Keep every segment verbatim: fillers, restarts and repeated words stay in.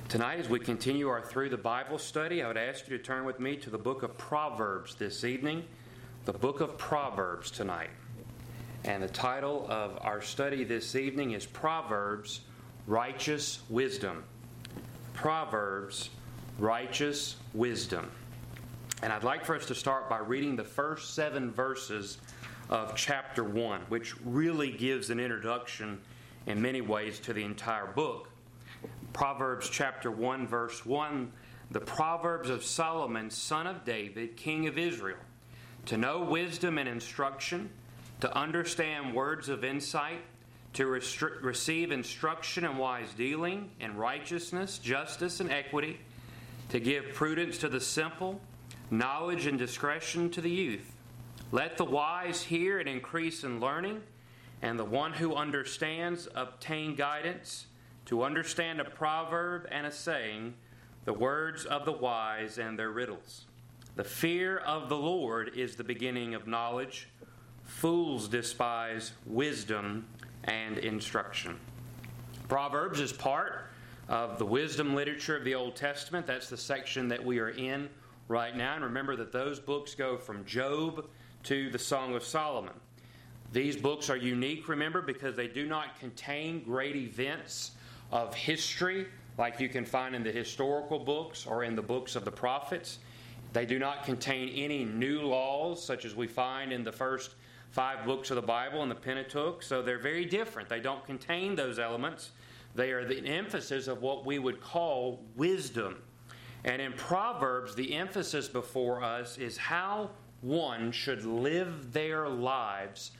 Tonight, as we continue our Through the Bible study, I would ask you to turn with me to the book of Proverbs this evening. The book of Proverbs tonight. And the title of our study this evening is Proverbs, Righteous Wisdom. Proverbs, Righteous Wisdom. And I'd like for us to start by reading the first seven verses of chapter one, which really gives an introduction in many ways to the entire book. Proverbs chapter one, verse one, the Proverbs of Solomon, son of David, king of Israel, to know wisdom and instruction, to understand words of insight, to restri- receive instruction in wise dealing, and righteousness, justice, and equity, to give prudence to the simple, knowledge and discretion to the youth. Let the wise hear and increase in learning, and the one who understands obtain guidance. To understand a proverb and a saying, the words of the wise and their riddles. The fear of the Lord is the beginning of knowledge. Fools despise wisdom and instruction. Proverbs is part of the wisdom literature of the Old Testament. That's the section that we are in right now. And remember that those books go from Job to the Song of Solomon. These books are unique, remember, because they do not contain great events of history like you can find in the historical books or in the books of the prophets. They do not contain any new laws such as we find in the first five books of the Bible in the Pentateuch. So they're very different. They don't contain those elements. They are the emphasis of what we would call wisdom. And in Proverbs, the emphasis before us is how one should live their lives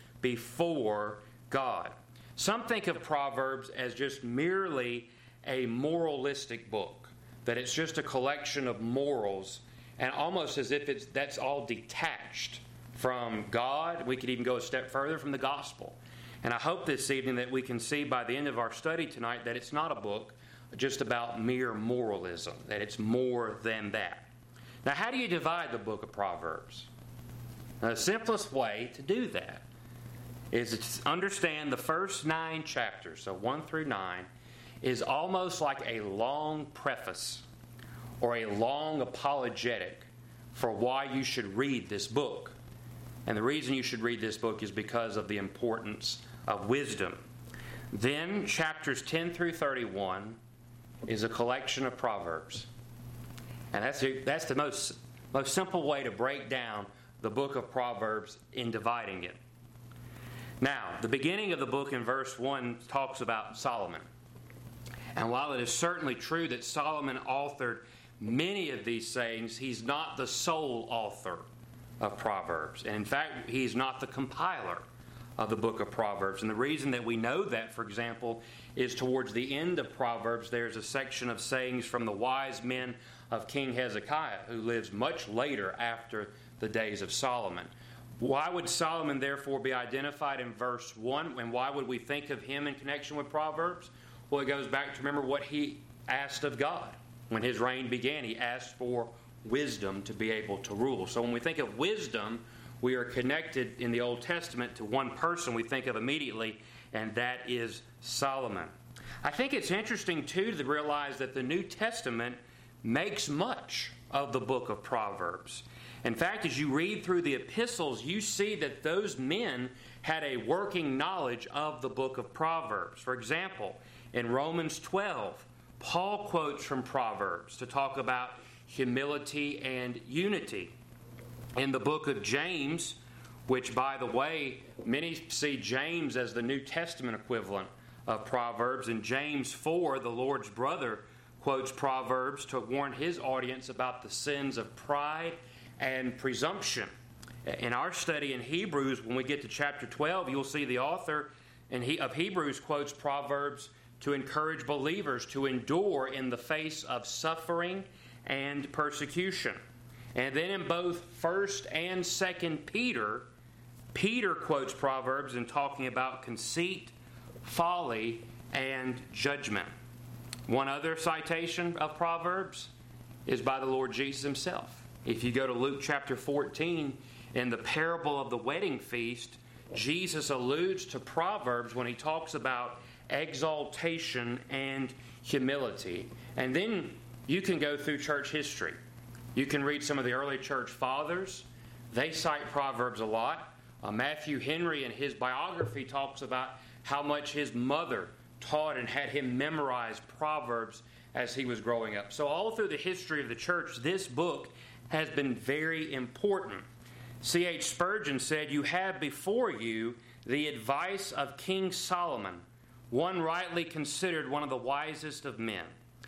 before God. Some think of Proverbs as just merely a moralistic book, that it's just a collection of morals, and almost as if it's that's all detached from God. We could even go a step further, from the gospel. And I hope this evening that we can see by the end of our study tonight that it's not a book just about mere moralism, that it's more than that. Now, how do you divide the book of Proverbs? Now, the simplest way to do that is to understand the first nine chapters, so one through nine, is almost like a long preface or a long apologetic for why you should read this book. And the reason you should read this book is because of the importance of wisdom. Then chapters ten through thirty-one is a collection of Proverbs. And that's the, that's the most, most simple way to break down the book of Proverbs in dividing it. Now, the beginning of the book in verse one talks about Solomon. And while it is certainly true that Solomon authored many of these sayings, he's not the sole author of Proverbs. And in fact, he's not the compiler of the book of Proverbs. And the reason that we know that, for example, is towards the end of Proverbs, there's a section of sayings from the wise men of King Hezekiah, who lives much later after the days of Solomon. Why would Solomon therefore be identified in verse one? And why would we think of him in connection with Proverbs? Well, it goes back to remember what he asked of God. When his reign began, he asked for wisdom to be able to rule. So when we think of wisdom, we are connected in the Old Testament to one person we think of immediately, and that is Solomon. I think it's interesting, too, to realize that the New Testament makes much of the book of Proverbs. In fact, as you read through the epistles, you see that those men had a working knowledge of the book of Proverbs. For example, in Romans twelve, Paul quotes from Proverbs to talk about humility and unity. In the book of James, which, by the way, many see James as the New Testament equivalent of Proverbs, in James four, the Lord's brother quotes Proverbs to warn his audience about the sins of pride and presumption. In our study in Hebrews, when we get to chapter twelve, you'll see the author of Hebrews quotes Proverbs to encourage believers to endure in the face of suffering and persecution. And then in both First and Second Peter, Peter quotes Proverbs in talking about conceit, folly, and judgment. One other citation of Proverbs is by the Lord Jesus himself. If you go to Luke chapter fourteen, in the parable of the wedding feast, Jesus alludes to Proverbs when he talks about exaltation and humility. And then you can go through church history. You can read some of the early church fathers. They cite Proverbs a lot. Uh, Matthew Henry in his biography talks about how much his mother taught and had him memorize Proverbs as he was growing up. So all through the history of the church, this book has been very important. C H Spurgeon said, "You have before you the advice of King Solomon, one rightly considered one of the wisest of men.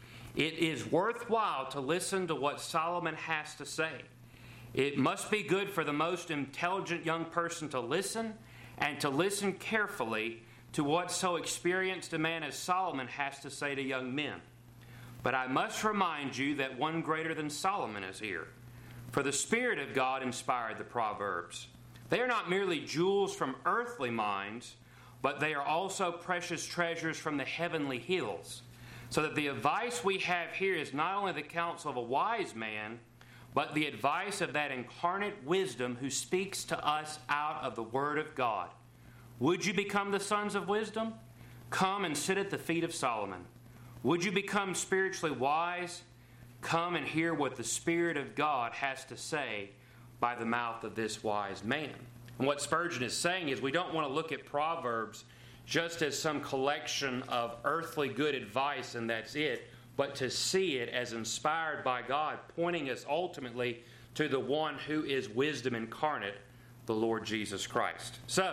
It is worthwhile to listen to what Solomon has to say. It must be good for the most intelligent young person to listen, and to listen carefully to what so experienced a man as Solomon has to say to young men. But I must remind you that one greater than Solomon is here. For the Spirit of God inspired the Proverbs. They are not merely jewels from earthly mines, but they are also precious treasures from the heavenly hills. So that the advice we have here is not only the counsel of a wise man, but the advice of that incarnate wisdom who speaks to us out of the Word of God. Would you become the sons of wisdom? Come and sit at the feet of Solomon. Would you become spiritually wise? Come and hear what the Spirit of God has to say by the mouth of this wise man." And what Spurgeon is saying is we don't want to look at Proverbs just as some collection of earthly good advice and that's it, but to see it as inspired by God, pointing us ultimately to the one who is wisdom incarnate, the Lord Jesus Christ. So,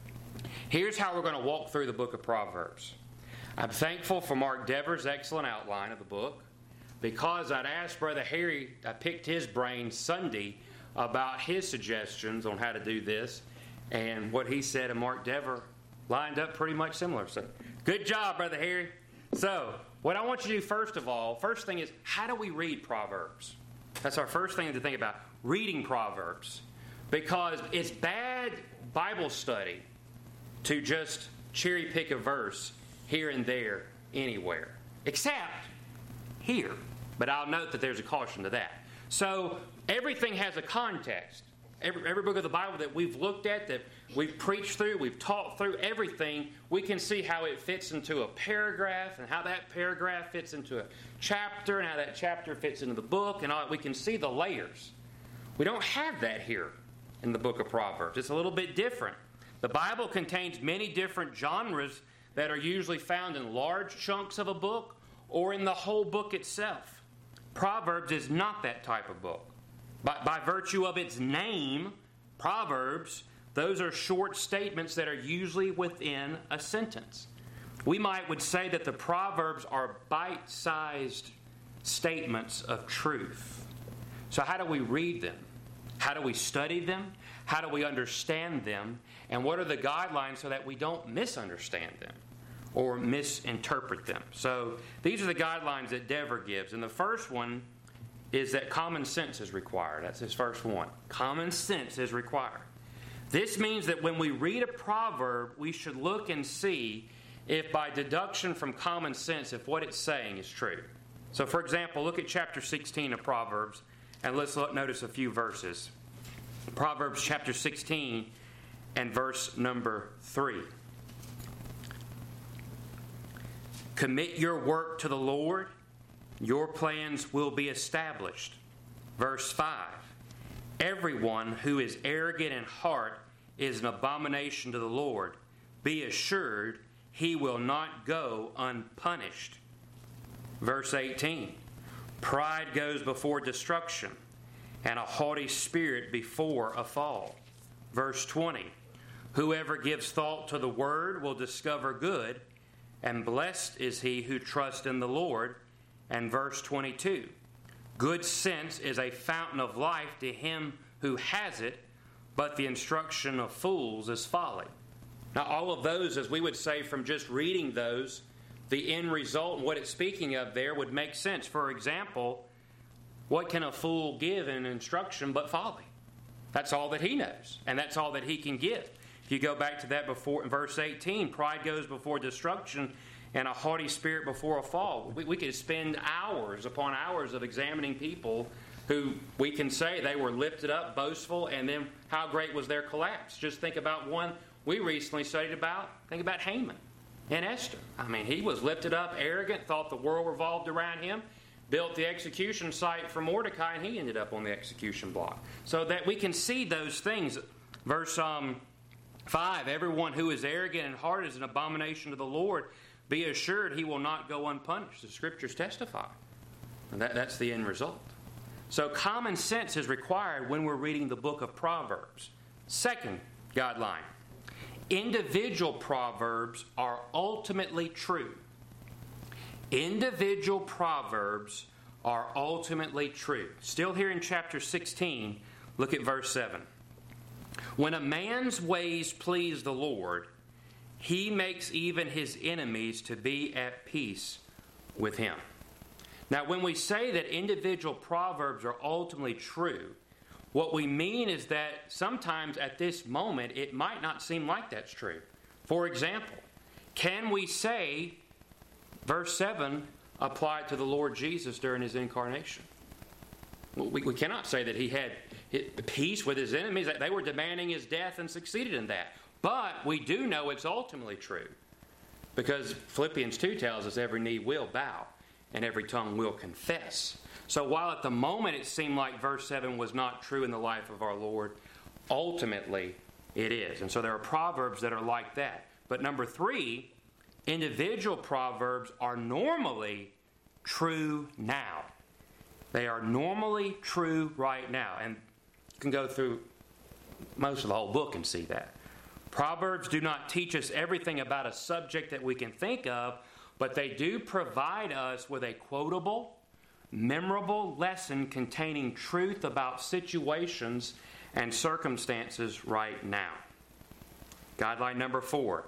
here's how we're going to walk through the book of Proverbs. I'm thankful for Mark Dever's excellent outline of the book, because I'd asked Brother Harry, I picked his brain Sunday about his suggestions on how to do this, and what he said and Mark Dever lined up pretty much similar. So, good job, Brother Harry. So, what I want you to do first of all, first thing is, how do we read Proverbs? That's our first thing to think about, reading Proverbs. Because it's bad Bible study to just cherry pick a verse here and there anywhere, except here. But I'll note that there's a caution to that. So everything has a context. Every, every book of the Bible that we've looked at, that we've preached through, we've taught through, everything, we can see how it fits into a paragraph and how that paragraph fits into a chapter and how that chapter fits into the book, and all, we can see the layers. We don't have that here in the book of Proverbs. It's a little bit different. The Bible contains many different genres that are usually found in large chunks of a book or in the whole book itself. Proverbs is not that type of book. By, by virtue of its name, Proverbs, those are short statements that are usually within a sentence. We might would say that the Proverbs are bite-sized statements of truth. So how do we read them? How do we study them? How do we understand them? And what are the guidelines so that we don't misunderstand them or misinterpret them? So these are the guidelines that Dever gives. And the first one is that common sense is required. That's his first one. Common sense is required. This means that when we read a proverb, we should look and see if by deduction from common sense, if what it's saying is true. So for example, look at chapter sixteen of Proverbs, and let's look, notice a few verses. Proverbs chapter sixteen and verse number three. Commit your work to the Lord, your plans will be established. Verse five. Everyone who is arrogant in heart is an abomination to the Lord. Be assured he will not go unpunished. Verse eighteen. Pride goes before destruction, and a haughty spirit before a fall. Verse twenty. Whoever gives thought to the word will discover good, and blessed is he who trusts in the Lord. And verse twenty-two. Good sense is a fountain of life to him who has it, but the instruction of fools is folly. Now, all of those, as we would say from just reading those, the end result and what it's speaking of there would make sense. For example, what can a fool give in instruction but folly? That's all that he knows, and that's all that he can give. If you go back to that before in verse eighteen, pride goes before destruction, and a haughty spirit before a fall. We, we could spend hours upon hours of examining people who we can say they were lifted up, boastful, and then how great was their collapse. Just think about one we recently studied about. Think about Haman. in Esther. I mean, he was lifted up, arrogant, thought the world revolved around him, built the execution site for Mordecai, and he ended up on the execution block. So that we can see those things. Verse um, five, everyone who is arrogant in heart is an abomination to the Lord. Be assured he will not go unpunished. The Scriptures testify. And that, that's the end result. So common sense is required when we're reading the book of Proverbs. Second guideline. Individual proverbs are ultimately true. Individual proverbs are ultimately true. Still here in chapter sixteen, look at verse seven. When a man's ways please the Lord, he makes even his enemies to be at peace with him. Now, when we say that individual proverbs are ultimately true, what we mean is that sometimes at this moment it might not seem like that's true. For example, can we say verse seven applied to the Lord Jesus during his incarnation? We, we cannot say that he had peace with his enemies, that they were demanding his death and succeeded in that. But we do know it's ultimately true because Philippians two tells us every knee will bow and every tongue will confess. So while at the moment it seemed like verse seven was not true in the life of our Lord, ultimately it is. And so there are proverbs that are like that. But number three, individual proverbs are normally true now. They are normally true right now. And you can go through most of the whole book and see that. Proverbs do not teach us everything about a subject that we can think of, but they do provide us with a quotable, memorable lesson containing truth about situations and circumstances right now. Guideline number four.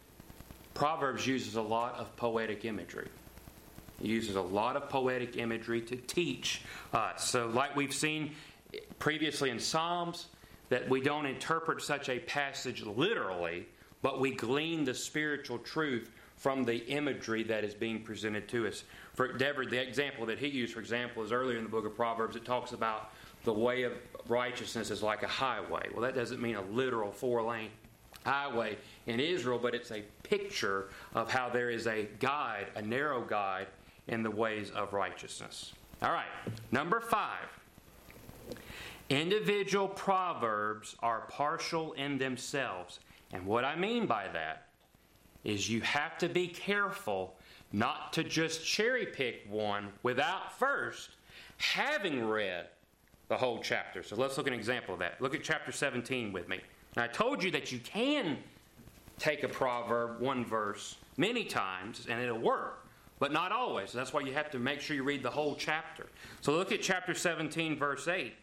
Proverbs uses a lot of poetic imagery. It uses a lot of poetic imagery to teach us. So like we've seen previously in Psalms, that we don't interpret such a passage literally, but we glean the spiritual truth from the imagery that is being presented to us. For Deborah, the example that he used, for example, is earlier in the book of Proverbs. It talks about the way of righteousness is like a highway. Well, that doesn't mean a literal four-lane highway in Israel, but it's a picture of how there is a guide, a narrow guide in the ways of righteousness. All right, number five. Individual proverbs are partial in themselves. And what I mean by that is you have to be careful not to just cherry pick one without first having read the whole chapter. So let's look at an example of that. Look at chapter seventeen with me. Now, I told you that you can take a proverb, one verse, many times, and it'll work, but not always. So that's why you have to make sure you read the whole chapter. So look at chapter seventeen, verse eight.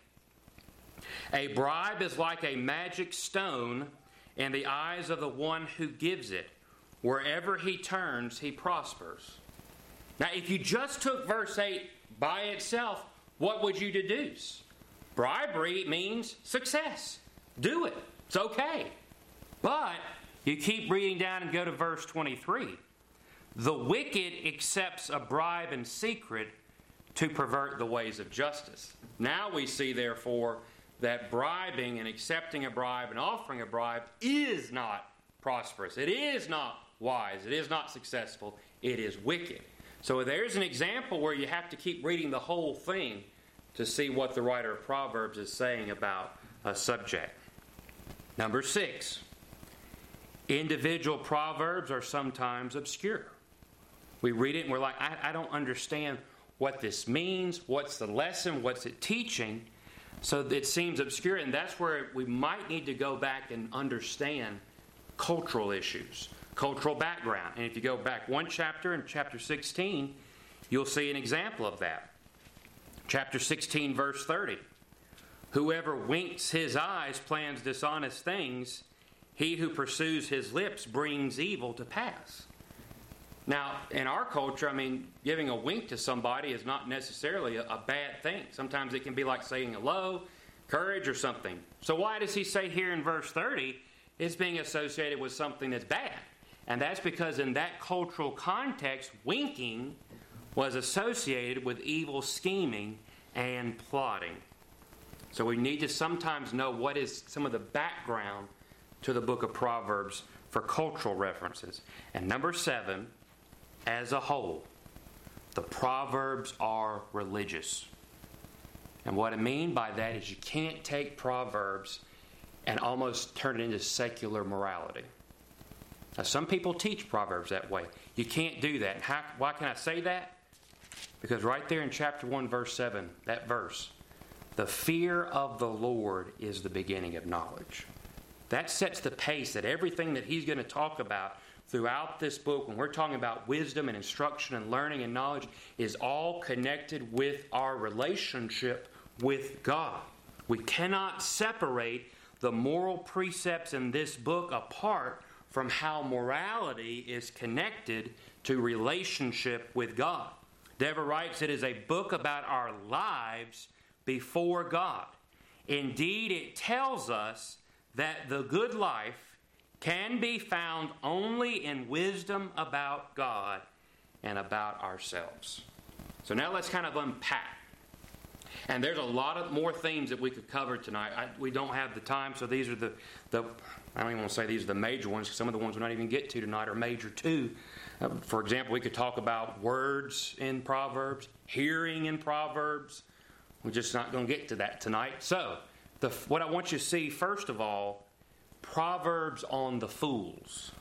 A bribe is like a magic stone in the eyes of the one who gives it. Wherever he turns, he prospers. Now, if you just took verse eight by itself, what would you deduce? Bribery means success. Do it. It's okay. But you keep reading down and go to verse twenty-three. The wicked accepts a bribe in secret to pervert the ways of justice. Now we see, therefore, that bribing and accepting a bribe and offering a bribe is not prosperous. It is not wise. It is not successful. It is wicked. So there's an example where you have to keep reading the whole thing to see what the writer of Proverbs is saying about a subject. Number six, individual proverbs are sometimes obscure. We read it and we're like, I, I don't understand what this means. What's the lesson? What's it teaching? So it seems obscure, and that's where we might need to go back and understand cultural issues, cultural background. And if you go back one chapter, in chapter sixteen, you'll see an example of that. Chapter sixteen, verse thirty. Whoever winks his eyes plans dishonest things. He who pursues his lips brings evil to pass. Now, in our culture, I mean, giving a wink to somebody is not necessarily a, a bad thing. Sometimes it can be like saying hello, courage, or something. So why does he say here in verse thirty it's being associated with something that's bad? And that's because in that cultural context, winking was associated with evil scheming and plotting. So we need to sometimes know what is some of the background to the book of Proverbs for cultural references. And number seven, as a whole, the Proverbs are religious. And what I mean by that is you can't take Proverbs and almost turn it into secular morality. Now, some people teach Proverbs that way. You can't do that. How, why can I say that? Because right there in chapter one, verse seven, that verse, the fear of the Lord is the beginning of knowledge. That sets the pace that everything that he's going to talk about throughout this book, when we're talking about wisdom and instruction and learning and knowledge, is all connected with our relationship with God. We cannot separate the moral precepts in this book apart from how morality is connected to relationship with God. Dever writes, it is a book about our lives before God. Indeed, it tells us that the good life can be found only in wisdom about God and about ourselves. So now let's kind of unpack. And there's a lot of more themes that we could cover tonight. I, we don't have the time, so these are the, the, I don't even want to say these are the major ones, because some of the ones we're not even get to tonight are major too. Uh, for example, we could talk about words in Proverbs, hearing in Proverbs. We're just not going to get to that tonight. So, the, what I want you to see, first of all, Proverbs on the fools.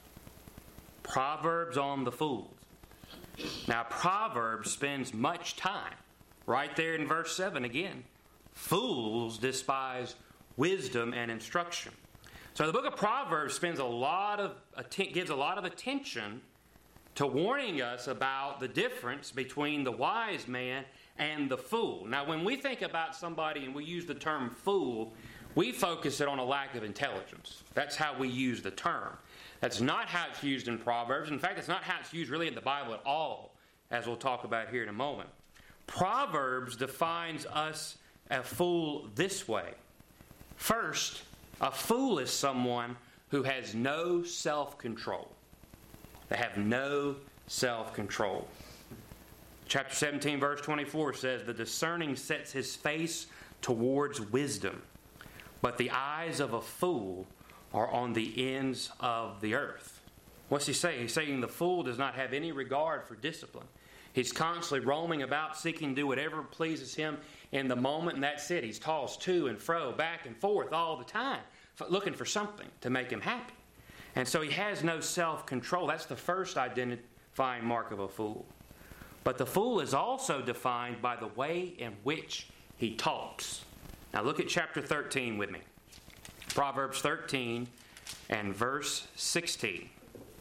Proverbs on the fools. Now, Proverbs spends much time, right there in verse seven again. Fools despise wisdom and instruction. So the book of Proverbs spends a lot of gives a lot of attention to warning us about the difference between the wise man and the fool. Now, when we think about somebody and we use the term fool, we focus it on a lack of intelligence. That's how we use the term. That's not how it's used in Proverbs. In fact, it's not how it's used really in the Bible at all, as we'll talk about here in a moment. Proverbs defines us a fool this way. First, a fool is someone who has no self-control. They have no self-control. Chapter seventeen, verse twenty-four says, the discerning sets his face towards wisdom, but the eyes of a fool are on the ends of the earth. What's he saying? He's saying the fool does not have any regard for discipline. He's constantly roaming about, seeking to do whatever pleases him in the moment, and that's it. He's tossed to and fro, back and forth all the time, looking for something to make him happy. And so he has no self-control. That's the first identifying mark of a fool. But the fool is also defined by the way in which he talks. Now look at chapter thirteen with me. Proverbs thirteen and verse sixteen.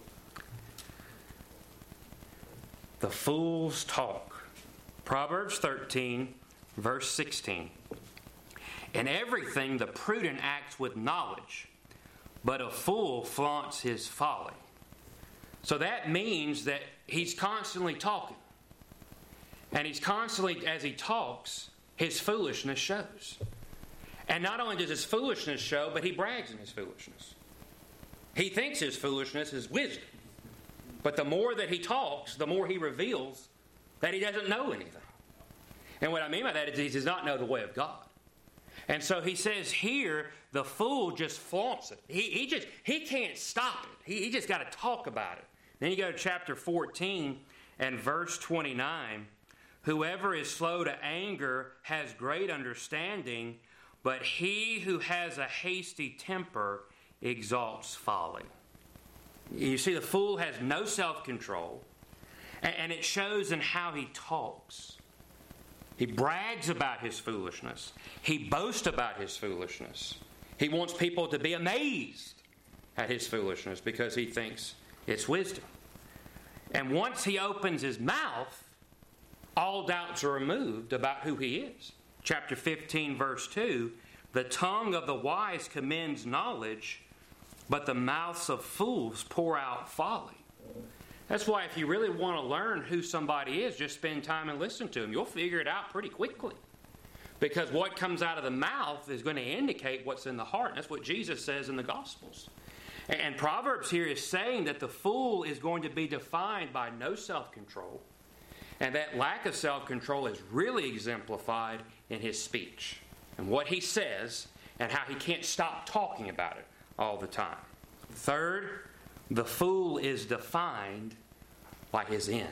The fool's talk. Proverbs thirteen, verse sixteen. In everything the prudent acts with knowledge, but a fool flaunts his folly. So that means that he's constantly talking. And he's constantly, as he talks, his foolishness shows. And not only does his foolishness show, but he brags in his foolishness. He thinks his foolishness is wisdom. But the more that he talks, the more he reveals that he doesn't know anything. And what I mean by that is he does not know the way of God. And so he says here, the fool just flaunts it. He, he just he can't stop it. He, he just got to talk about it. Then you go to chapter fourteen and verse twenty-nine. Whoever is slow to anger has great understanding, but he who has a hasty temper exalts folly. You see, the fool has no self-control, and it shows in how he talks. He brags about his foolishness. He boasts about his foolishness. He wants people to be amazed at his foolishness because he thinks it's wisdom. And once he opens his mouth, all doubts are removed about who he is. Chapter fifteen, verse two, the tongue of the wise commends knowledge, but the mouths of fools pour out folly. That's why if you really want to learn who somebody is, just spend time and listen to them. You'll figure it out pretty quickly. Because what comes out of the mouth is going to indicate what's in the heart. That's what Jesus says in the Gospels. And Proverbs here is saying that the fool is going to be defined by no self-control. And that lack of self-control is really exemplified in his speech and what he says and how he can't stop talking about it all the time. Third, The fool is defined by his end.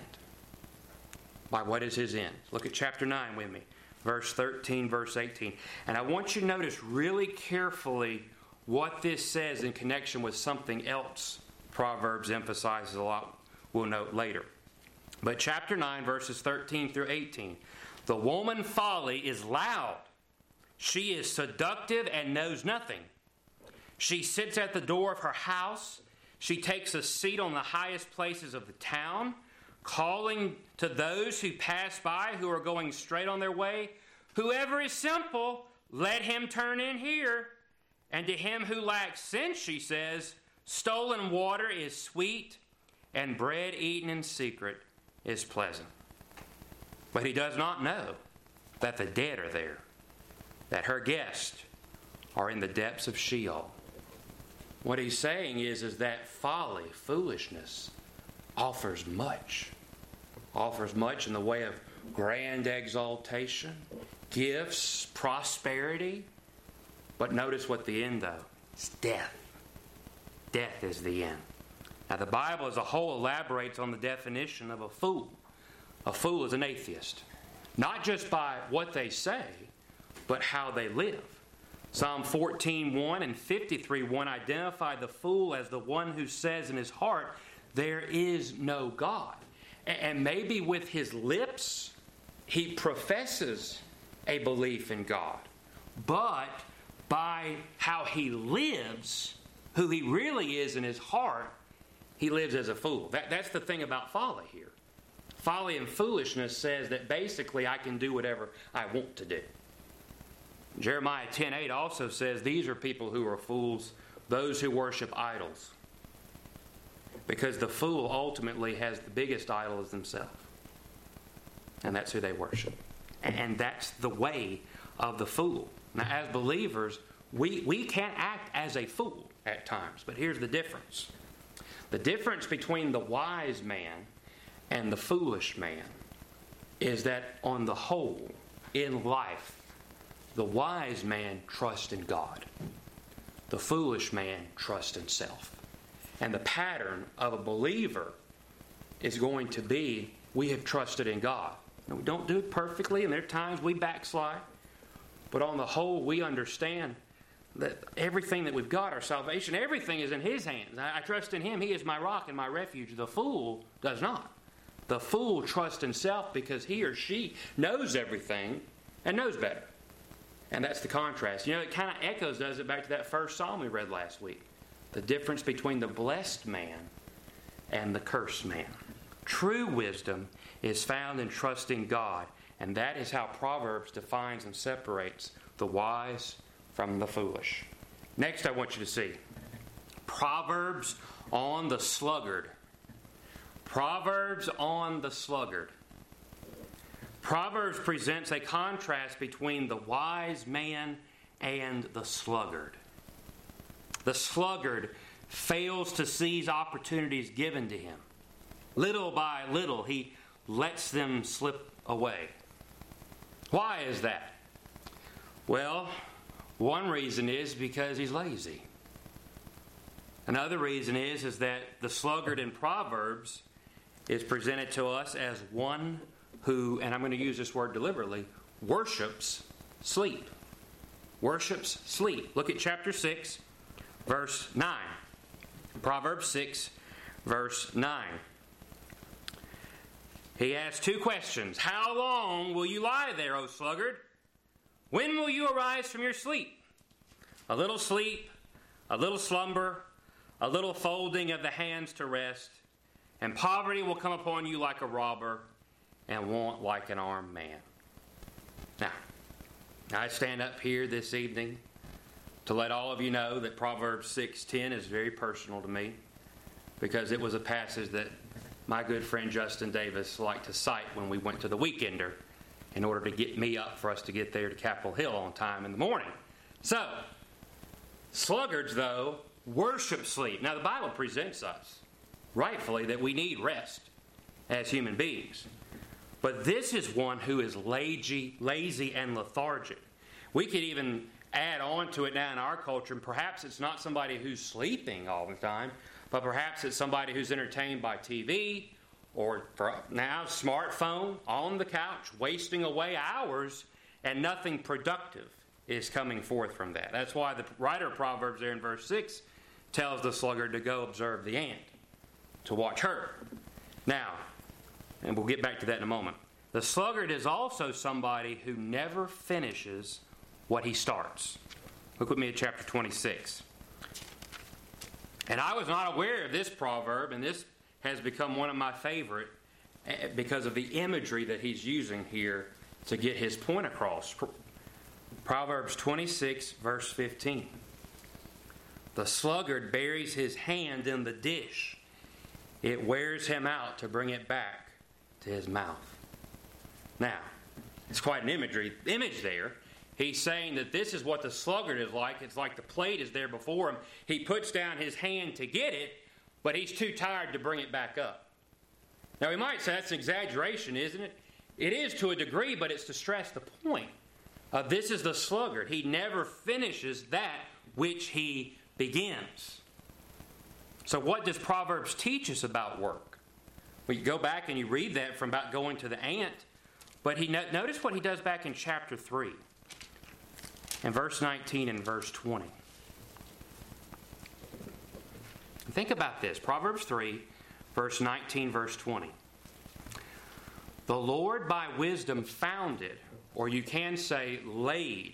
By what is his end? Look at chapter nine with me. Verse thirteen, verse eighteen. And I want you to notice really carefully what this says in connection with something else Proverbs emphasizes a lot. We'll note later. But chapter nine, verses thirteen through eighteen. The woman folly is loud. She is seductive and knows nothing. She sits at the door of her house. She takes a seat on the highest places of the town, calling to those who pass by who are going straight on their way, whoever is simple, let him turn in here. And to him who lacks sense, she says, stolen water is sweet, and bread eaten in secret is pleasant. But he does not know that the dead are there, that her guests are in the depths of Sheol. What he's saying is, is that folly, foolishness, offers much. Offers much in the way of grand exaltation, gifts, prosperity. But notice what the end, though. It's death. Death is the end. Now, the Bible as a whole elaborates on the definition of a fool. A fool is an atheist. Not just by what they say, but how they live. Psalm fourteen one and fifty-three one identify the fool as the one who says in his heart, there is no God. And maybe with his lips, he professes a belief in God. But by how he lives, who he really is in his heart, he lives as a fool. That, that's the thing about folly here. Folly and foolishness says that basically I can do whatever I want to do. Jeremiah ten eight also says these are people who are fools, those who worship idols. Because the fool ultimately has the biggest idol as themselves. And that's who they worship. And that's the way of the fool. Now, as believers, we, we can't act as a fool at times. But here's the difference. The difference between the wise man and the foolish man is that on the whole, in life, the wise man trusts in God. The foolish man trusts in self. And the pattern of a believer is going to be, we have trusted in God. Now, we don't do it perfectly, and there are times we backslide. But on the whole, we understand that everything that we've got, our salvation, everything is in His hands. I, I trust in Him. He is my rock and my refuge. The fool does not. The fool trusts in self because he or she knows everything and knows better. And that's the contrast. You know, it kind of echoes, does it, back to that first psalm we read last week. The difference between the blessed man and the cursed man. True wisdom is found in trusting God. And that is how Proverbs defines and separates the wise from the foolish. Next, I want you to see Proverbs on the sluggard. Proverbs on the sluggard. Proverbs presents a contrast between the wise man and the sluggard. The sluggard fails to seize opportunities given to him. Little by little, he lets them slip away. Why is that? Well, one reason is because he's lazy. Another reason is, is that the sluggard in Proverbs is presented to us as one who, and I'm going to use this word deliberately, worships sleep. Worships sleep. Look at chapter six, verse nine. Proverbs six, verse nine. He asks two questions. How long will you lie there, O sluggard? When will you arise from your sleep? A little sleep, a little slumber, a little folding of the hands to rest, and poverty will come upon you like a robber, and want like an armed man. Now, I stand up here this evening to let all of you know that Proverbs six ten is very personal to me, because it was a passage that my good friend Justin Davis liked to cite when we went to the Weekender in order to get me up for us to get there to Capitol Hill on time in the morning. So, sluggards, though, worship sleep. Now, the Bible presents us, rightfully, that we need rest as human beings. But this is one who is lazy, lazy and lethargic. We could even add on to it now in our culture, and perhaps it's not somebody who's sleeping all the time, but perhaps it's somebody who's entertained by T V or now smartphone on the couch, wasting away hours, and nothing productive is coming forth from that. That's why the writer of Proverbs there in verse six tells the sluggard to go observe the ant, to watch her. Now, and we'll get back to that in a moment, the sluggard is also somebody who never finishes what he starts. Look with me at chapter twenty-six. And I was not aware of this proverb, and this has become one of my favorite because of the imagery that he's using here to get his point across. Proverbs twenty-six, verse fifteen. The sluggard buries his hand in the dish. It wears him out to bring it back to his mouth. Now, it's quite an imagery image there. He's saying that this is what the sluggard is like. It's like the plate is there before him. He puts down his hand to get it, but he's too tired to bring it back up. Now, we might say that's an exaggeration, isn't it? It is to a degree, but it's to stress the point. Uh, this is the sluggard. He never finishes that which he begins. So what does Proverbs teach us about work? Well, you go back and you read that from about going to the ant, but he no- notice what he does back in chapter three. In verse nineteen and verse twenty. Think about this. Proverbs three, verse nineteen, verse twenty. The Lord by wisdom founded, or you can say laid,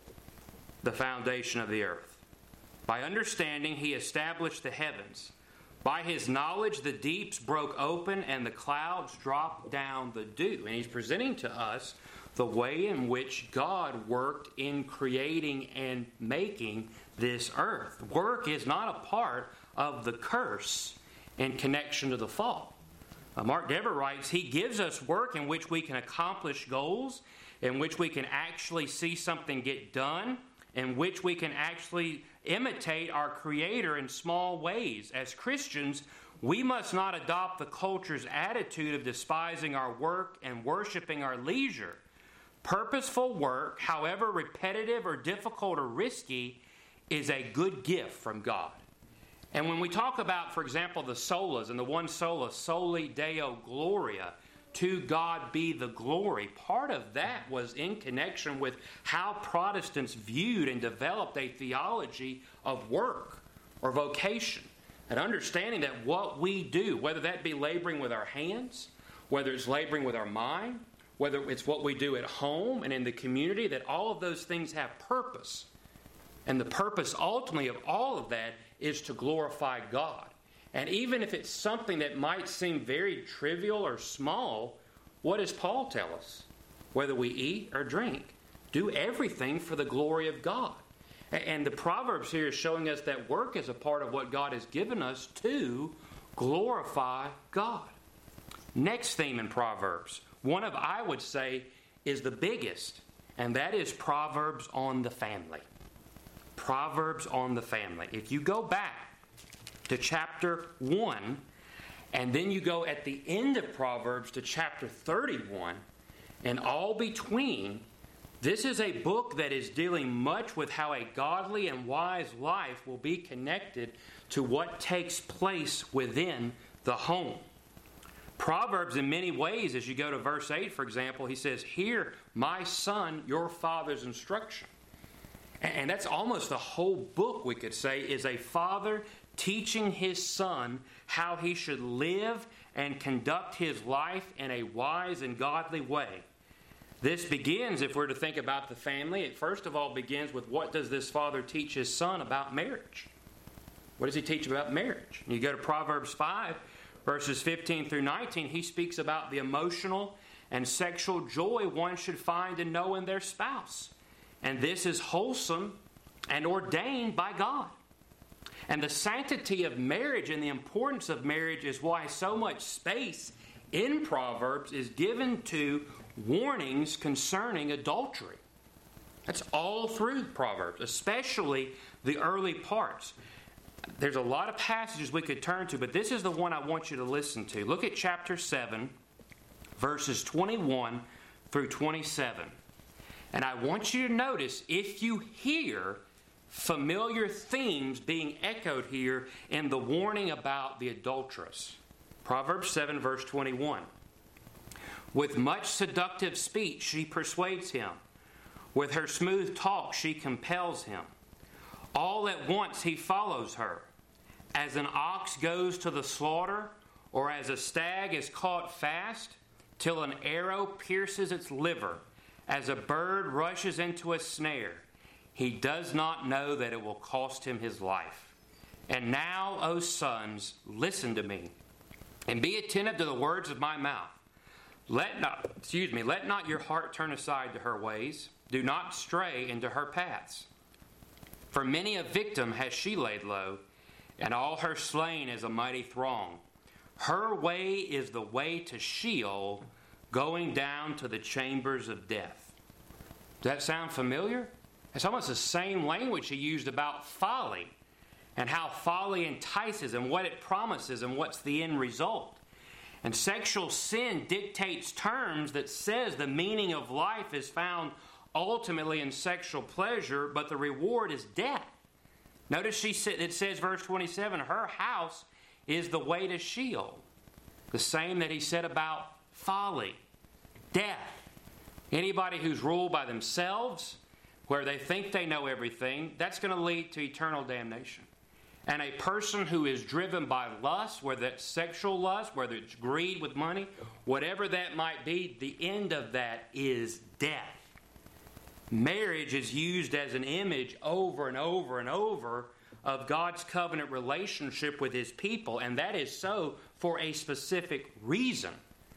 the foundation of the earth. By understanding he established the heavens. By his knowledge the deeps broke open and the clouds dropped down the dew. And he's presenting to us the way in which God worked in creating and making this earth. Work is not a part of the curse in connection to the fall. Uh, Mark Dever writes, he gives us work in which we can accomplish goals, in which we can actually see something get done, in which we can actually imitate our Creator in small ways. As Christians, we must not adopt the culture's attitude of despising our work and worshiping our leisure. Purposeful work, however repetitive or difficult or risky, is a good gift from God. And when we talk about, for example, the solas and the one sola, Soli Deo Gloria, to God be the glory, part of that was in connection with how Protestants viewed and developed a theology of work or vocation. And understanding that what we do, whether that be laboring with our hands, whether it's laboring with our mind, whether it's what we do at home and in the community, that all of those things have purpose. And the purpose ultimately of all of that is to glorify God. And even if it's something that might seem very trivial or small, what does Paul tell us? Whether we eat or drink, do everything for the glory of God. And the Proverbs here is showing us that work is a part of what God has given us to glorify God. Next theme in Proverbs, one of, I would say, is the biggest, and that is Proverbs on the family. Proverbs on the family. If you go back to chapter one, and then you go at the end of Proverbs to chapter thirty-one, and all between, this is a book that is dealing much with how a godly and wise life will be connected to what takes place within the home. Proverbs, in many ways, as you go to verse eight, for example, he says, "Hear, my son, your father's instruction." And that's almost the whole book, we could say, is a father teaching his son how he should live and conduct his life in a wise and godly way. This begins, if we're to think about the family, it first of all begins with what does this father teach his son about marriage? What does he teach about marriage? You go to Proverbs five, verses fifteen through nineteen, he speaks about the emotional and sexual joy one should find in knowing their spouse. And this is wholesome and ordained by God. And the sanctity of marriage and the importance of marriage is why so much space in Proverbs is given to warnings concerning adultery. That's all through Proverbs, especially the early parts. There's a lot of passages we could turn to, but this is the one I want you to listen to. Look at chapter seven, verses twenty-one through twenty-seven. And I want you to notice, if you hear, familiar themes being echoed here in the warning about the adulteress. Proverbs seven, verse twenty-one. With much seductive speech she persuades him. With her smooth talk she compels him. All at once he follows her. As an ox goes to the slaughter, or as a stag is caught fast, till an arrow pierces its liver, as a bird rushes into a snare, he does not know that it will cost him his life. And now, O sons, listen to me, and be attentive to the words of my mouth. Let not, excuse me, let not your heart turn aside to her ways. Do not stray into her paths. For many a victim has she laid low, and all her slain is a mighty throng. Her way is the way to Sheol, going down to the chambers of death. Does that sound familiar? It's almost the same language he used about folly, and how folly entices and what it promises and what's the end result. And sexual sin dictates terms that says the meaning of life is found ultimately in sexual pleasure, but the reward is death. Notice she said, it says, verse twenty-seven, her house is the way to Sheol. The same that he said about folly, death. Anybody who's ruled by themselves, where they think they know everything, that's going to lead to eternal damnation. And a person who is driven by lust, whether it's sexual lust, whether it's greed with money, whatever that might be, the end of that is death. Marriage is used as an image over and over and over of God's covenant relationship with His people, and that is so for a specific reason,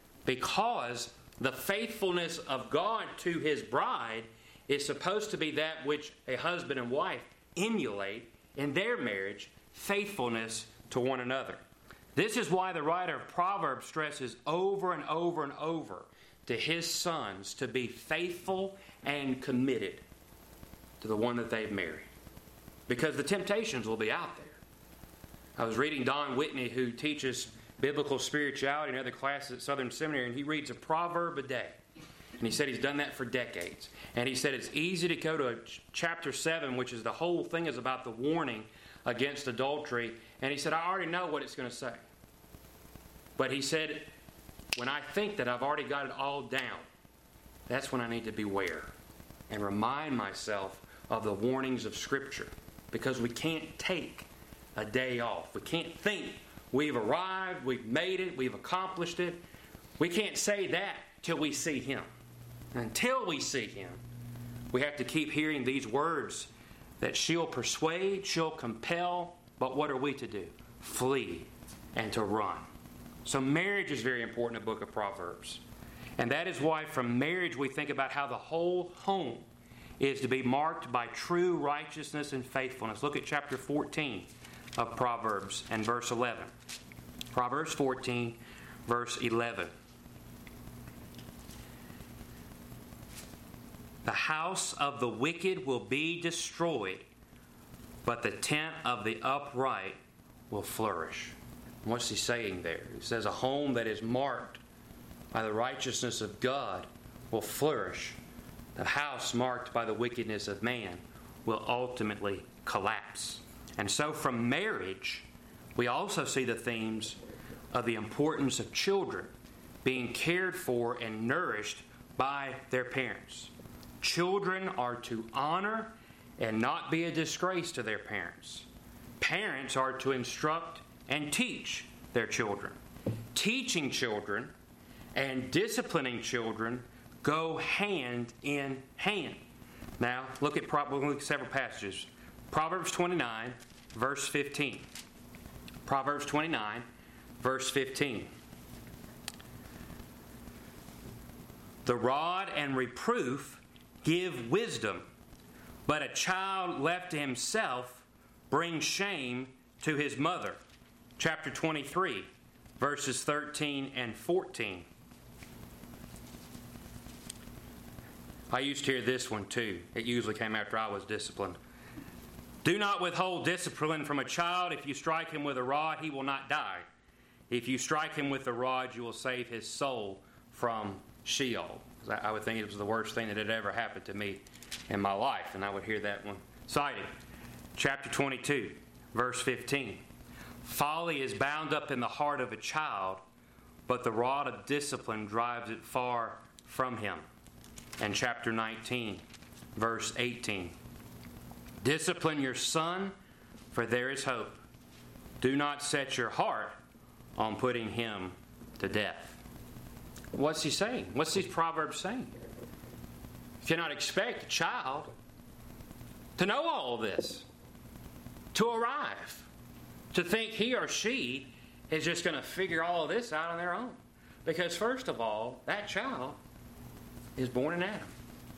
because the faithfulness of God to His bride is supposed to be that which a husband and wife emulate in their marriage, faithfulness to one another. This is why the writer of Proverbs stresses over and over and over to his sons to be faithful and committed to the one that they've married. Because the temptations will be out there. I was reading Don Whitney, who teaches biblical spirituality in other classes at Southern Seminary, and he reads a proverb a day. And he said he's done that for decades. And he said it's easy to go to chapter seven, which is the whole thing is about the warning against adultery. And he said, I already know what it's going to say. But he said, when I think that I've already got it all down, that's when I need to beware and remind myself of the warnings of Scripture. Because we can't take a day off. We can't think we've arrived, we've made it, we've accomplished it. We can't say that till we see Him. Until we see Him, we have to keep hearing these words that she'll persuade, she'll compel, but what are we to do? Flee and to run. So marriage is very important in the book of Proverbs. And that is why from marriage we think about how the whole home is to be marked by true righteousness and faithfulness. Look at chapter fourteen of Proverbs and verse eleven. Proverbs fourteen, verse eleven. The house of the wicked will be destroyed, but the tent of the upright will flourish. What's he saying there? He says a home that is marked by the righteousness of God will flourish. The house marked by the wickedness of man will ultimately collapse. And so from marriage, we also see the themes of the importance of children being cared for and nourished by their parents. Children are to honor and not be a disgrace to their parents. Parents are to instruct and teach their children. Teaching children and disciplining children go hand in hand. Now, look at, we'll look at several passages. Proverbs twenty-nine, verse fifteen. Proverbs twenty-nine, verse fifteen. The rod and reproof give wisdom, but a child left to himself brings shame to his mother. Chapter twenty-three, verses thirteen and fourteen. I used to hear this one too. It usually came after I was disciplined. Do not withhold discipline from a child. If you strike him with a rod, he will not die. If you strike him with the rod, you will save his soul from Sheol. I would think it was the worst thing that had ever happened to me in my life, and I would hear that one cited. Chapter twenty-two, verse fifteen. Folly is bound up in the heart of a child, but the rod of discipline drives it far from him. And chapter nineteen, verse eighteen. Discipline your son, for there is hope. Do not set your heart on putting him to death. What's he saying? What's these Proverbs saying? You cannot expect a child to know all of this, to arrive, to think he or she is just going to figure all of this out on their own. Because first of all, that child is born in Adam.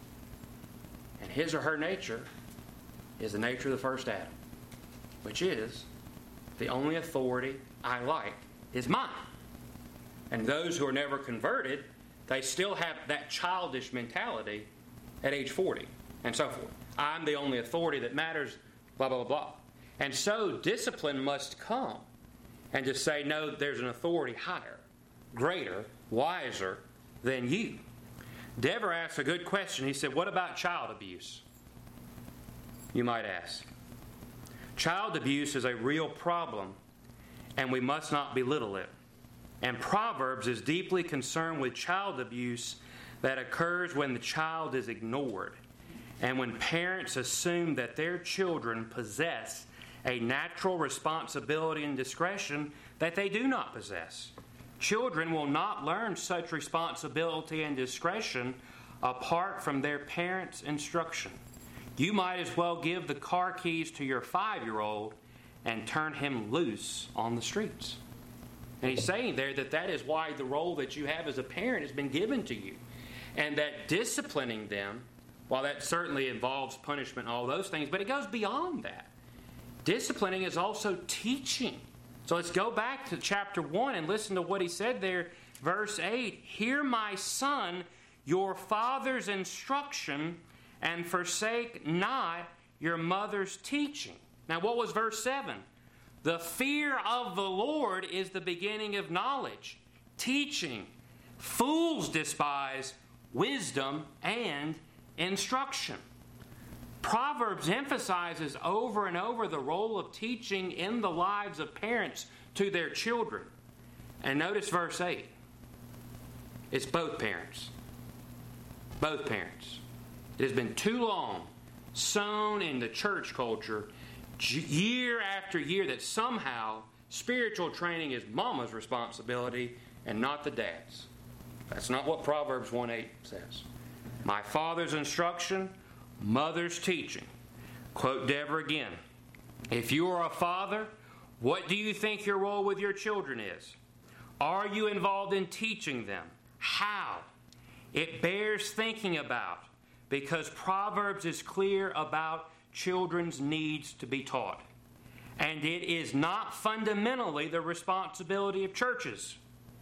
And his or her nature is the nature of the first Adam, which is the only authority I like is mine. And those who are never converted, they still have that childish mentality at age forty and so forth. I'm the only authority that matters, blah, blah, blah. And so discipline must come and just say, no, there's an authority higher, greater, wiser than you. Dever asked a good question. He said, what about child abuse? You might ask. Child abuse is a real problem, and we must not belittle it. And Proverbs is deeply concerned with child abuse that occurs when the child is ignored and when parents assume that their children possess a natural responsibility and discretion that they do not possess. Children will not learn such responsibility and discretion apart from their parents' instruction. You might as well give the car keys to your five-year-old and turn him loose on the streets. And he's saying there that that is why the role that you have as a parent has been given to you. And that disciplining them, while that certainly involves punishment and all those things, but it goes beyond that. Disciplining is also teaching. So let's go back to chapter one and listen to what he said there, verse eight. Hear, my son, your father's instruction, and forsake not your mother's teaching. Now, what was verse seven? The fear of the Lord is the beginning of knowledge, teaching. Fools despise wisdom and instruction. Proverbs emphasizes over and over the role of teaching in the lives of parents to their children. And notice verse eight. It's both parents. Both parents. It has been too long sown in the church culture year after year that somehow spiritual training is mama's responsibility and not the dad's. That's not what Proverbs one eight says. My father's instruction, mother's teaching. Quote Dever again. If you are a father, what do you think your role with your children is? Are you involved in teaching them? How? It bears thinking about, because Proverbs is clear about children's needs to be taught. And it is not fundamentally the responsibility of churches.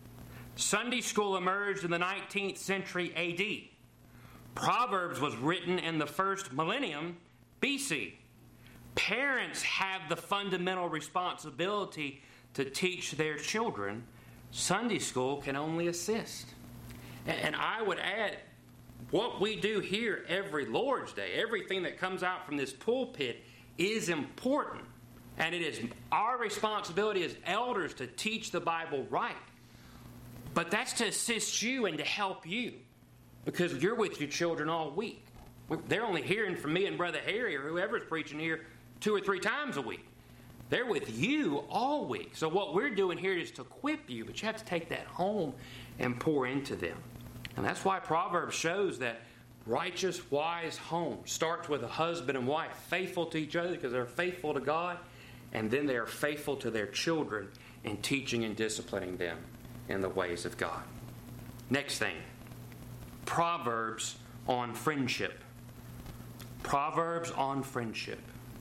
Sunday school emerged in the nineteenth century A D. Proverbs was written in the first millennium B C. Parents have the fundamental responsibility to teach their children. Sunday school can only assist. And I would add, what we do here every Lord's Day, everything that comes out from this pulpit is important. And it is our responsibility as elders to teach the Bible right. But that's to assist you and to help you, because you're with your children all week. They're only hearing from me and Brother Harry or whoever's preaching here two or three times a week. They're with you all week. So what we're doing here is to equip you, but you have to take that home and pour into them. And that's why Proverbs shows that righteous, wise home starts with a husband and wife faithful to each other because they're faithful to God, and then they are faithful to their children in teaching and disciplining them in the ways of God. Next thing, Proverbs on friendship. Proverbs on friendship.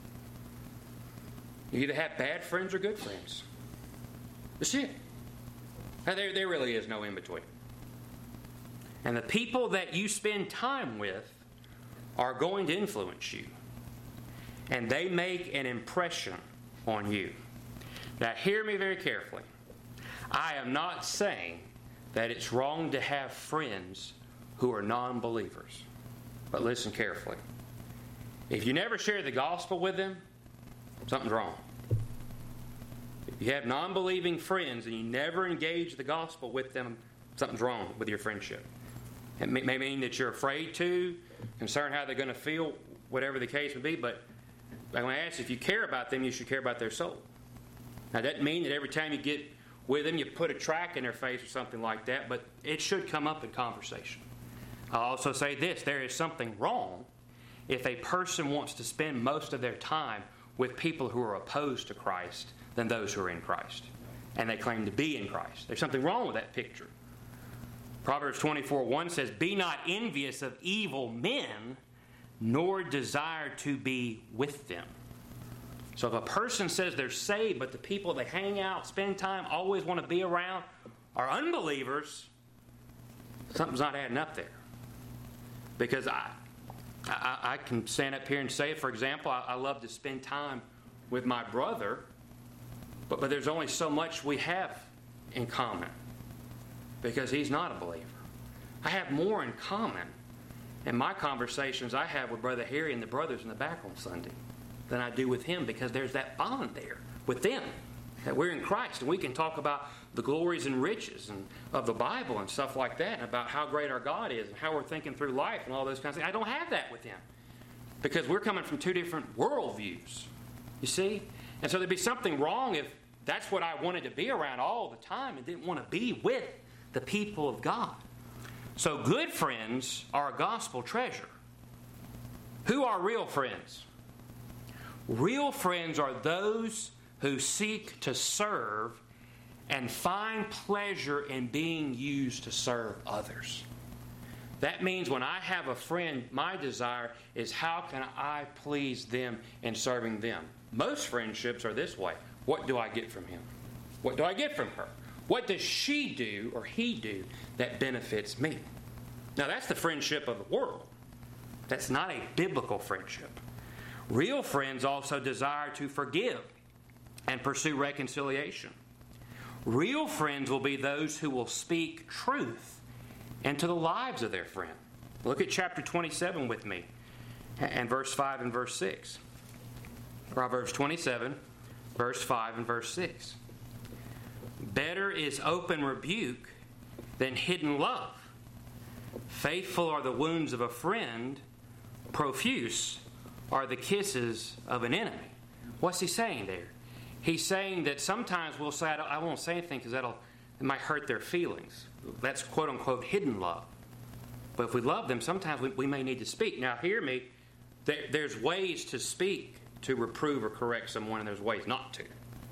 You either have bad friends or good friends. That's it. There, there really is no in between. And the people that you spend time with are going to influence you. And they make an impression on you. Now, hear me very carefully. I am not saying that it's wrong to have friends who are non-believers. But listen carefully. If you never share the gospel with them, something's wrong. If you have non-believing friends and you never engage the gospel with them, something's wrong with your friendship. It may, may mean that you're afraid to, concerned how they're going to feel, whatever the case would be, but I'm going to ask, if you care about them, you should care about their soul. Now, that doesn't mean that every time you get with them, you put a track in their face or something like that, but it should come up in conversation. I'll also say this, there is something wrong if a person wants to spend most of their time with people who are opposed to Christ than those who are in Christ, and they claim to be in Christ. There's something wrong with that picture. Proverbs twenty-four one says, "Be not envious of evil men, nor desire to be with them." So if a person says they're saved, but the people they hang out, spend time, always want to be around are unbelievers, something's not adding up there. Because I, I, I can stand up here and say, for example, I, I love to spend time with my brother, but, but there's only so much we have in common because he's not a believer. I have more in common in my conversations I have with Brother Harry and the brothers in the back on Sunday than I do with him, because there's that bond there with them, that we're in Christ and we can talk about the glories and riches and of the Bible and stuff like that, and about how great our God is and how we're thinking through life and all those kinds of things. I don't have that with him because we're coming from two different worldviews, you see? And so there'd be something wrong if that's what I wanted to be around all the time and didn't want to be with the people of God. So good friends are a gospel treasure. Who are real friends? Real friends are those who seek to serve and find pleasure in being used to serve others. That means when I have a friend, my desire is how can I please them in serving them. Most friendships are this way. What do I get from him? What do I get from her? What does she do or he do that benefits me? Now that's the friendship of the world. That's not a biblical friendship. Real friends also desire to forgive and pursue reconciliation. Real friends will be those who will speak truth into the lives of their friend. Look at chapter twenty-seven with me, and verse five and verse six. Proverbs twenty-seven, verse five and verse six. Better is open rebuke than hidden love. Faithful are the wounds of a friend, profuse are the kisses of an enemy. What's he saying there? He's saying that sometimes we'll say, I, don't, I won't say anything because that'll it might hurt their feelings. That's quote-unquote hidden love. But if we love them, sometimes we, we may need to speak. Now, hear me. There, there's ways to speak to reprove or correct someone, and there's ways not to.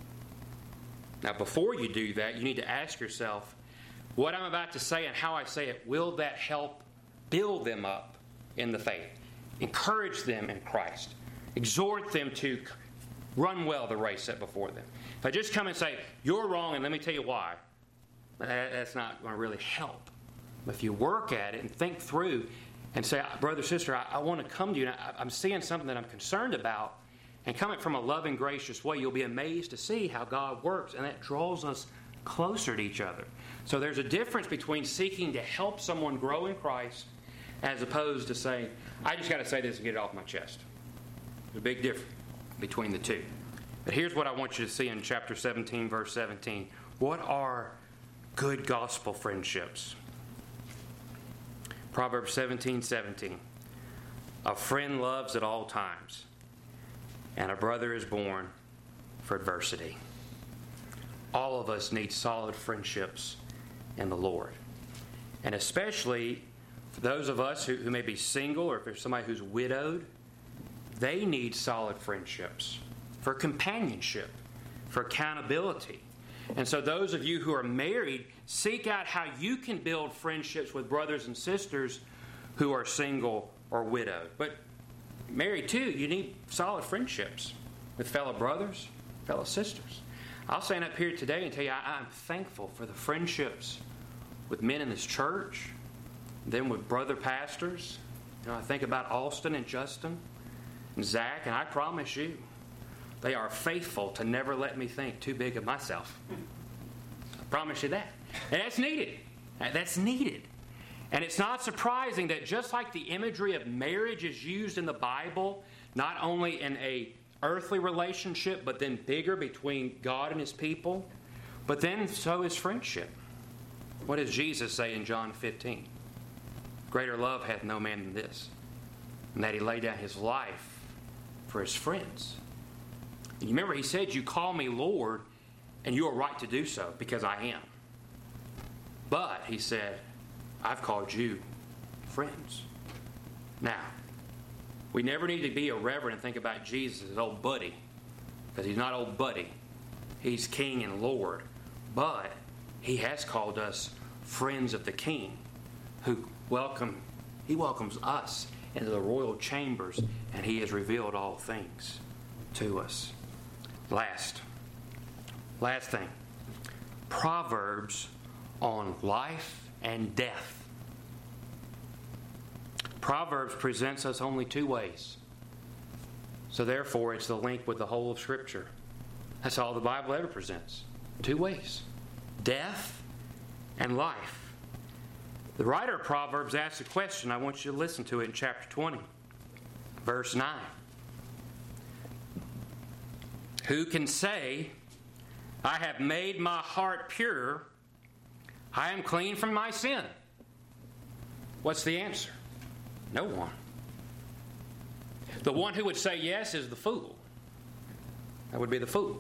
Now, before you do that, you need to ask yourself, what I'm about to say and how I say it, will that help build them up in the faith? Encourage them in Christ. Exhort them to run well the race set before them. If I just come and say, you're wrong and let me tell you why, that's not going to really help. But if you work at it and think through and say, brother, sister, I, I want to come to you, and I, I'm seeing something that I'm concerned about, and coming from a loving, gracious way, you'll be amazed to see how God works, and that draws us closer to each other. So there's a difference between seeking to help someone grow in Christ as opposed to saying, I just got to say this and get it off my chest. There's a big difference between the two. But here's what I want you to see in chapter seventeen, verse seventeen. What are good gospel friendships? Proverbs seventeen, seventeen. A friend loves at all times, and a brother is born for adversity. All of us need solid friendships in the Lord. And especially for those of us who, who may be single, or if there's somebody who's widowed, they need solid friendships for companionship, for accountability. And so those of you who are married, seek out how you can build friendships with brothers and sisters who are single or widowed. But married too, you need solid friendships with fellow brothers, fellow sisters. I'll stand up here today and tell you I, I'm thankful for the friendships with men in this church, then with brother pastors. You know, I think about Austin and Justin and Zach, and I promise you, they are faithful to never let me think too big of myself. I promise you that. And that's needed. That's needed. And it's not surprising that just like the imagery of marriage is used in the Bible, not only in a earthly relationship, but then bigger between God and His people. But then so is friendship. What does Jesus say in John fifteen? Greater love hath no man than this, and that He laid down His life for His friends. And you remember He said, you call me Lord, and you are right to do so, because I am. But He said, I've called you friends. Now, we never need to be irreverent and think about Jesus as old buddy, because He's not old buddy. He's King and Lord. But He has called us friends of the King, who welcome, He welcomes us into the royal chambers, and He has revealed all things to us. Last, last thing, Proverbs on life and death. Proverbs presents us only two ways. So therefore, it's the link with the whole of Scripture. That's all the Bible ever presents. Two ways. Death and life. The writer of Proverbs asks a question. I want you to listen to it in chapter twenty, verse nine. Who can say, I have made my heart pure, I am clean from my sin? What's the answer? No one. The one who would say yes is the fool. That would be the fool.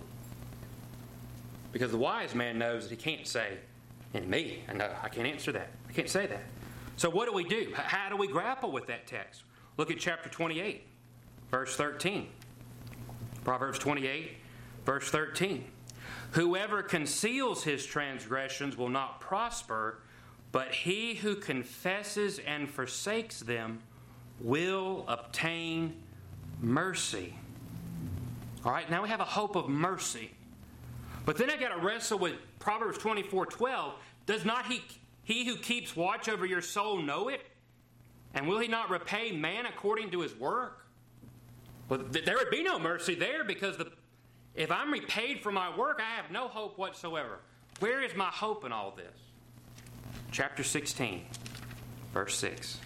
Because the wise man knows that he can't say, in me, I know, I can't answer that. I can't say that. So what do we do? How do we grapple with that text? Look at chapter twenty-eight, verse thirteen. Proverbs twenty-eight, verse thirteen. Whoever conceals his transgressions will not prosper, but he who confesses and forsakes them will obtain mercy. All right, now we have a hope of mercy. But then I got to wrestle with Proverbs twenty-four twelve. Does not he, he who keeps watch over your soul know it? And will he not repay man according to his work? Well, th- there would be no mercy there, because the, if I'm repaid for my work, I have no hope whatsoever. Where is my hope in all this? Chapter sixteen, verse six.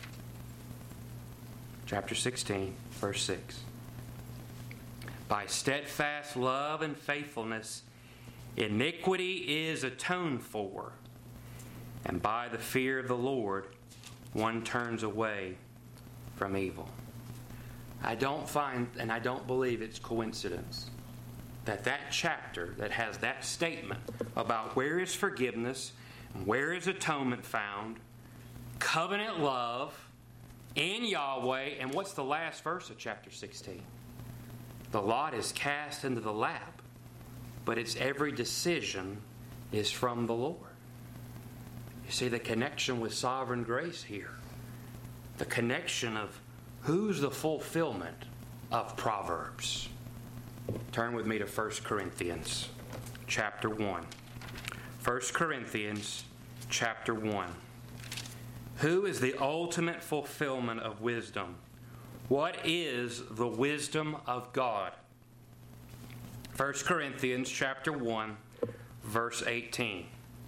Chapter sixteen, verse six. By steadfast love and faithfulness, iniquity is atoned for, and by the fear of the Lord, one turns away from evil. I don't find, and I don't believe it's coincidence, that that chapter that has that statement about where is forgiveness and where is atonement found, covenant love in Yahweh, and what's the last verse of chapter sixteen? The lot is cast into the lap, but its every decision is from the Lord. You see the connection with sovereign grace here. The connection of who's the fulfillment of Proverbs. Turn with me to First Corinthians chapter one. First Corinthians chapter one. Who is the ultimate fulfillment of wisdom? What is the wisdom of God? First Corinthians chapter one, verse eighteen.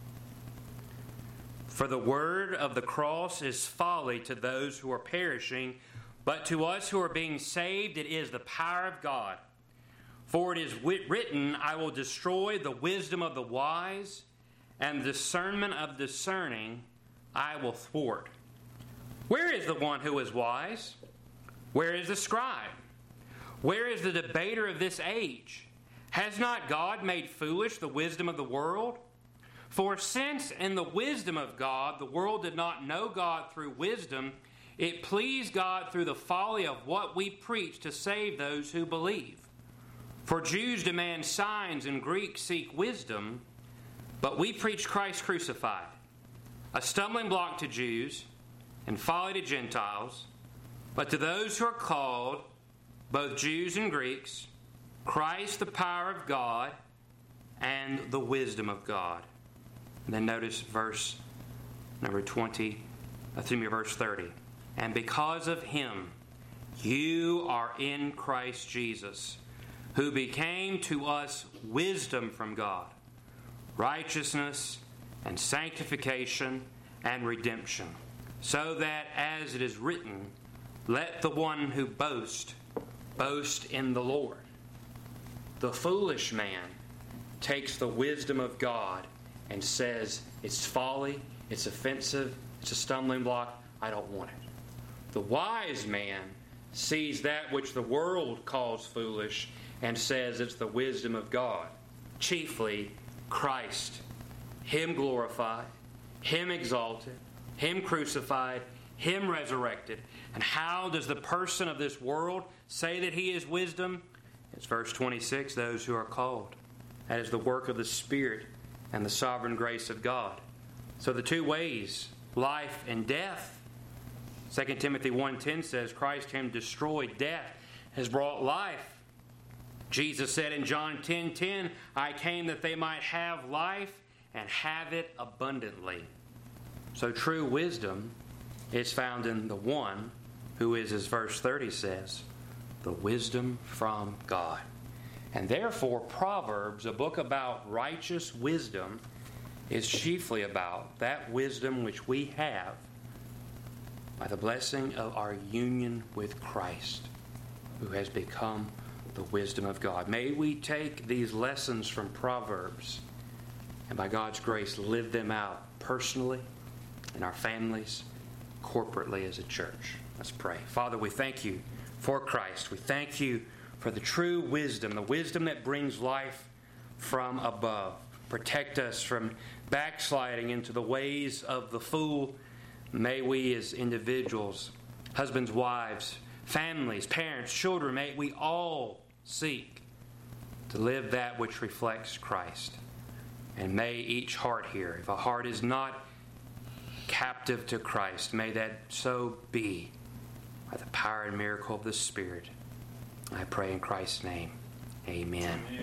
For the word of the cross is folly to those who are perishing, but to us who are being saved it is the power of God. For it is written, I will destroy the wisdom of the wise, and the discernment of discerning I will thwart. Where is the one who is wise? Where is the scribe? Where is the debater of this age? Has not God made foolish the wisdom of the world? For since in the wisdom of God the world did not know God through wisdom, it pleased God through the folly of what we preach to save those who believe. For Jews demand signs and Greeks seek wisdom, but we preach Christ crucified, a stumbling block to Jews and folly to Gentiles. But to those who are called, both Jews and Greeks, Christ the power of God and the wisdom of God. And then notice verse number twenty, excuse me, verse thirty. And because of him, you are in Christ Jesus, who became to us wisdom from God, righteousness and sanctification and redemption, so that as it is written, let the one who boasts, boast in the Lord. The foolish man takes the wisdom of God and says, it's folly, it's offensive, it's a stumbling block, I don't want it. The wise man sees that which the world calls foolish and says it's the wisdom of God, chiefly Christ. Him glorified, Him exalted, Him crucified, Him resurrected. And how does the person of this world say that he is wisdom? It's verse twenty-six, those who are called. That is the work of the Spirit and the sovereign grace of God. So the two ways, life and death. Second Timothy one ten says, Christ Him destroyed death, has brought life. Jesus said in John ten ten, I came that they might have life and have it abundantly. So true wisdom is found in the one who is, as verse thirty says, the wisdom from God. And therefore, Proverbs, a book about righteous wisdom, is chiefly about that wisdom which we have by the blessing of our union with Christ, who has become the wisdom of God. May we take these lessons from Proverbs and by God's grace live them out personally, in our families, corporately as a church. Let's pray. Father, we thank You for Christ. We thank You for the true wisdom, the wisdom that brings life from above. Protect us from backsliding into the ways of the fool. May we as individuals, husbands, wives, families, parents, children, may we all seek to live that which reflects Christ. And may each heart here, if a heart is not captive to Christ, may that so be by the power and miracle of the Spirit. I pray in Christ's name. Amen. Amen.